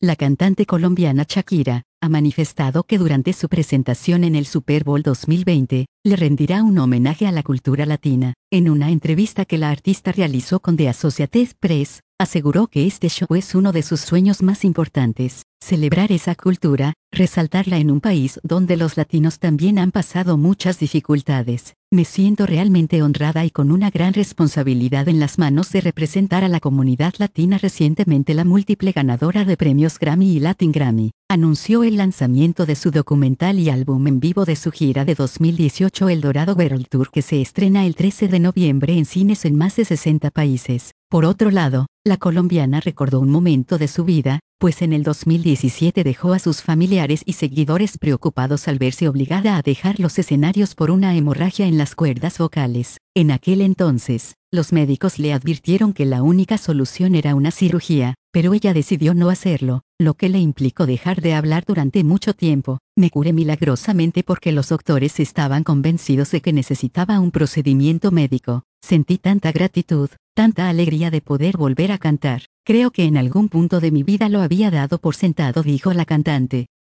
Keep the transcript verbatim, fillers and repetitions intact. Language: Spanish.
La cantante colombiana Shakira ha manifestado que durante su presentación en el Super Bowl dos mil veinte, le rendirá un homenaje a la cultura latina. En una entrevista que la artista realizó con The Associated Press, aseguró que este show es uno de sus sueños más importantes, celebrar esa cultura, resaltarla en un país donde los latinos también han pasado muchas dificultades. Me siento realmente honrada y con una gran responsabilidad en las manos de representar a la comunidad latina. Recientemente la múltiple ganadora de premios Grammy y Latin Grammy anunció el lanzamiento de su documental y álbum en vivo de su gira de dos mil dieciocho El Dorado World Tour, que se estrena el trece de noviembre en cines en más de sesenta países. Por otro lado, la colombiana recordó un momento de su vida, pues en el dos mil diecisiete dejó a sus familiares y seguidores preocupados al verse obligada a dejar los escenarios por una hemorragia en las cuerdas vocales. En aquel entonces, los médicos le advirtieron que la única solución era una cirugía, pero ella decidió no hacerlo, lo que le implicó dejar de hablar durante mucho tiempo. Me curé milagrosamente porque los doctores estaban convencidos de que necesitaba un procedimiento médico. Sentí tanta gratitud, tanta alegría de poder volver a cantar. Creo que en algún punto de mi vida lo había dado por sentado, dijo la cantante.